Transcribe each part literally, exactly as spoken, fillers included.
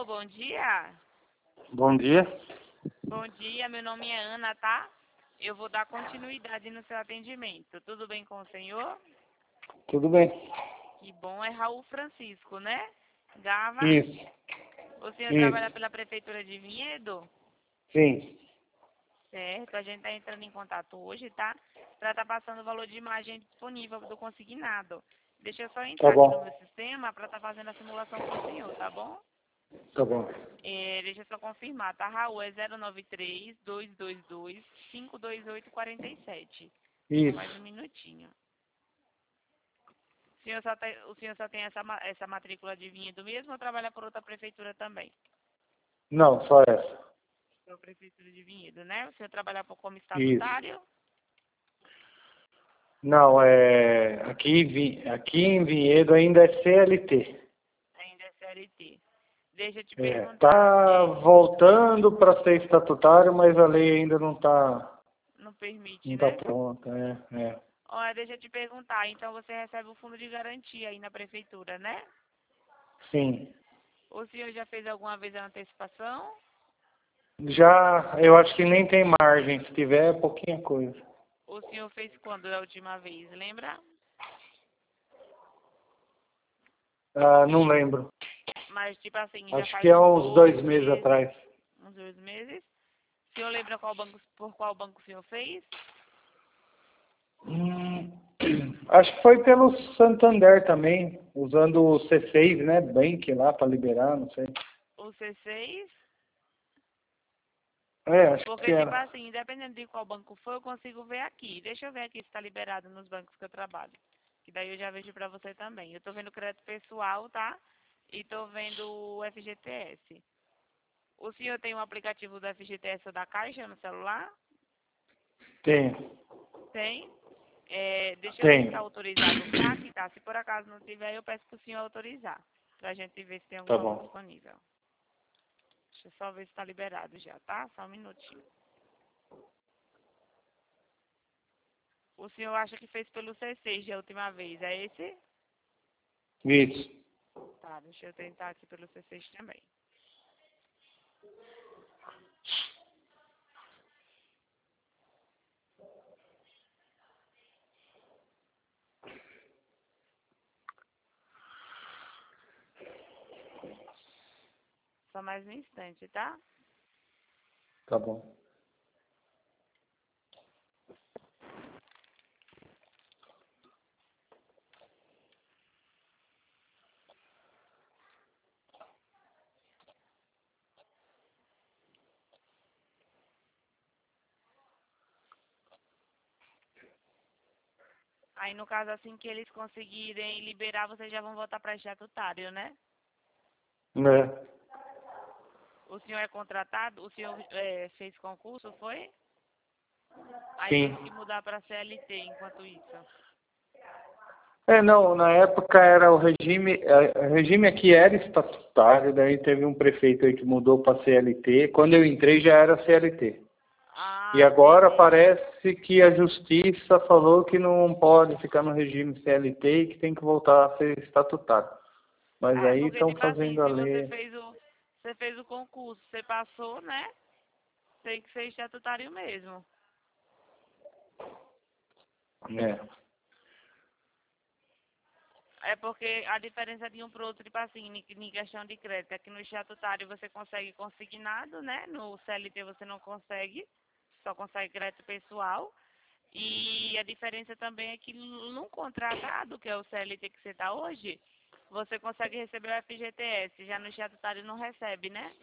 Alô, bom dia. Bom dia. Bom dia, meu nome é Ana, tá? Eu vou dar continuidade no seu atendimento. Tudo bem com o senhor? Tudo bem? Que bom, é Raul Francisco, né? Gava. Isso. O senhor Isso. trabalha pela Prefeitura de Vinhedo? Sim. Certo, a gente está entrando em contato hoje, tá? Para estar passando o valor de imagem disponível do consignado. Deixa eu só Tá entrar aqui no meu bom. sistema para estar fazendo a simulação para o senhor, tá bom? Tá bom. É, deixa eu só confirmar, tá? Raul, é zero nove três, dois dois dois, cinco dois oito quatro sete. Só mais um Isso. minutinho. O senhor só tem, o senhor só tem essa, ma- essa matrícula de Vinhedo mesmo ou trabalha por outra prefeitura também? Não, só essa. Por prefeitura de Vinhedo, né? O senhor trabalha por como Isso. estatutário? Não, é... Aqui, em Vi- aqui em Vinhedo ainda é C L T. Ainda é C L T. Deixa eu te É. perguntar, Tá é, voltando para ser estatutário, mas a lei ainda não tá, não permite, não tá né? pronta. É, é. Olha, deixa eu te perguntar, então você recebe o fundo de garantia aí na prefeitura, né? Sim. O senhor já fez alguma vez a antecipação? Já, eu acho que nem tem margem. Se tiver, é pouquinha coisa. O senhor fez quando da última vez, lembra? Ah, não lembro. Mas, tipo assim, já Acho que faz é uns uns dois dois meses meses, atrás. uns dois meses. O senhor lembra qual banco, por qual banco o senhor fez? Hum, acho que foi pelo Santander também, usando o C seis, né? Bank lá para liberar, não sei. O C seis? É, acho que Porque, tipo era. assim, independente de qual banco for, eu consigo ver aqui. Deixa eu ver aqui se está liberado nos bancos que eu trabalho. Que daí eu já vejo pra você também. Eu tô vendo crédito pessoal, tá? E tô vendo o F G T S. O senhor tem um aplicativo do F G T S ou da Caixa no celular? Tem, Tem? É, deixa eu ver se está tem. autorizado o C A C, tá? Se por acaso não tiver, eu peço para o senhor autorizar. Pra gente ver se tem algum Tá valor bom. disponível. Deixa eu só ver se está liberado já, tá? Só um minutinho. O senhor acha que fez pelo C seis da última vez, é esse? Isso. Tá, deixa eu tentar aqui pelo C seis também. Só mais um instante, tá? Tá bom. Aí, no caso, assim que eles conseguirem liberar, vocês já vão voltar para estatutário, né? Né? O senhor é contratado? O senhor é, fez concurso, foi? Aí Sim. teve que mudar para C L T enquanto isso. É, não, na época era o regime, é, o regime aqui era estatutário, daí teve um prefeito aí que mudou para C L T. Quando eu entrei já era C L T. E Ah, agora entendi. parece que a justiça falou que não pode ficar no regime C L T e que tem que voltar a ser estatutário. Mas É, aí porque, estão tipo assim, fazendo a se você lei. fez o, você fez o concurso, você passou, né? Tem que ser estatutário mesmo. É. É porque a diferença de um para o outro, tipo assim, em em questão de crédito, é que no estatutário você consegue consignado, né? No C L T você não consegue, só consegue crédito pessoal. E a diferença também é que num contratado, que é o C L T que você está hoje, você consegue receber o F G T S, já no estatutário não recebe, né?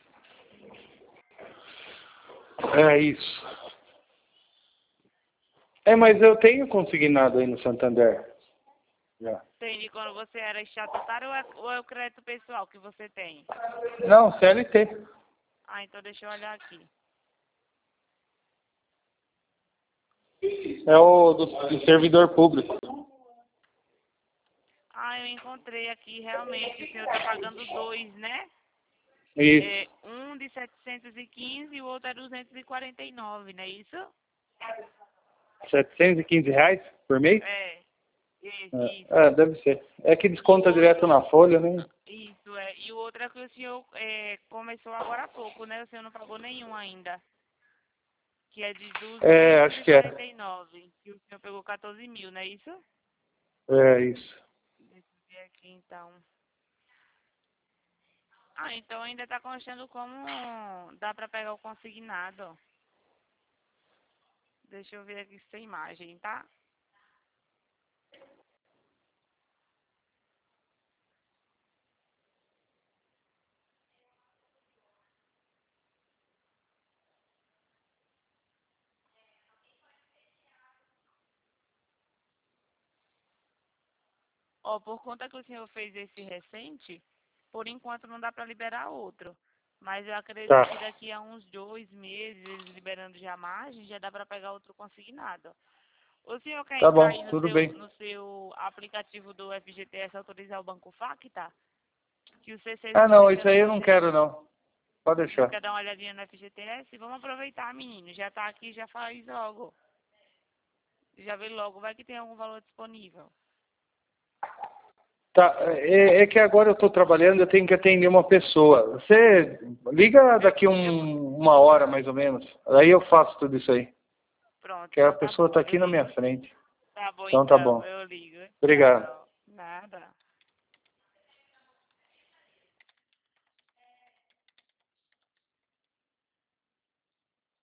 É isso. É, mas eu tenho consignado aí no Santander. Já. Entende? Quando você era estatutário ou é, ou é o crédito pessoal que você tem? Não, C L T. Ah, então deixa eu olhar aqui. É o do, do servidor público. Ah, eu encontrei aqui, realmente, o senhor está pagando dois, né? Isso. É, um de setecentos e quinze e o outro é duzentos e quarenta e nove, não é isso? setecentos e quinze reais por mês? É, é, É, isso. é, deve ser. É que E o desconta direto outro, na folha, né? isso é, e o outro é que o senhor é, começou agora há pouco, né? O senhor não pagou nenhum ainda. Que é de É, duzentos acho e que é. quarenta e nove. Que o senhor pegou quatorze mil, não é isso? É isso. Deixa eu ver aqui então. Ah, então ainda tá constando como dá pra pegar o consignado. Deixa eu ver aqui sem imagem, tá? Ó, por conta que o senhor fez esse recente, por enquanto não dá pra liberar outro. Mas eu acredito Tá. que daqui a uns dois meses, eles liberando já a margem, já dá pra pegar outro consignado. O senhor quer Tá entrar aí bom, no tudo seu, bem. no seu aplicativo do F G T S autorizar o Banco Facta? Que os C Cs Ah, estão não, isso deixando aí eu não você. quero, não. Pode Não deixar. quer dar uma olhadinha no F G T S? Vamos aproveitar, menino. Já tá aqui, já faz logo. Já vê logo, vai que tem algum valor disponível. Tá, é, é que agora eu estou trabalhando, eu tenho que atender uma pessoa. Você liga Eu, daqui eu, um, uma hora, mais ou menos. Aí eu faço tudo isso aí. pronto, Que a então tá pessoa bom. está Eu aqui na minha ligo. frente. Tá bom, Então tá então. bom. Eu ligo. Obrigado. Tchau.